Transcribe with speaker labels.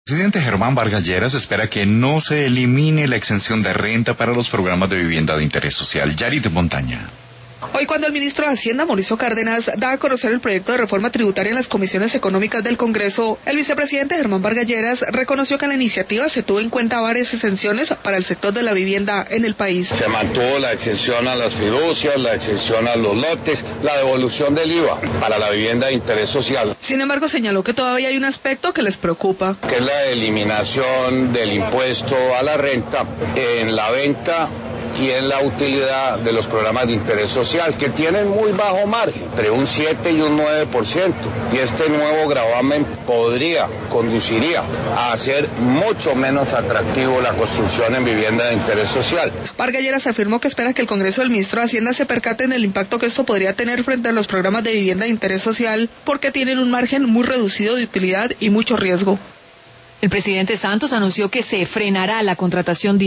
Speaker 1: El presidente Germán Vargas Lleras espera que no se elimine la exención de renta para los programas de vivienda de interés social. Yarit Montaña.
Speaker 2: Hoy, cuando el ministro de Hacienda, Mauricio Cárdenas, da a conocer el proyecto de reforma tributaria en las comisiones económicas del Congreso, el vicepresidente Germán Vargas Lleras reconoció que en la iniciativa se tuvo en cuenta varias exenciones para el sector de la vivienda en el país.
Speaker 3: Se mantuvo la exención a las fiducias, la exención a los lotes, la devolución del IVA para la vivienda de interés social.
Speaker 2: Sin embargo, señaló que todavía hay un aspecto que les preocupa,
Speaker 3: que es la eliminación del impuesto a la renta en la venta y en la utilidad de los programas de interés social, que tienen muy bajo margen, entre un 7 y un 9%, y este nuevo gravamen conduciría a hacer mucho menos atractivo la construcción en vivienda de interés social.
Speaker 2: Vargas Lleras afirmó que espera que el Congreso del ministro de Hacienda se percate en el impacto que esto podría tener frente a los programas de vivienda de interés social, porque tienen un margen muy reducido de utilidad y mucho riesgo.
Speaker 4: El presidente Santos anunció que se frenará la contratación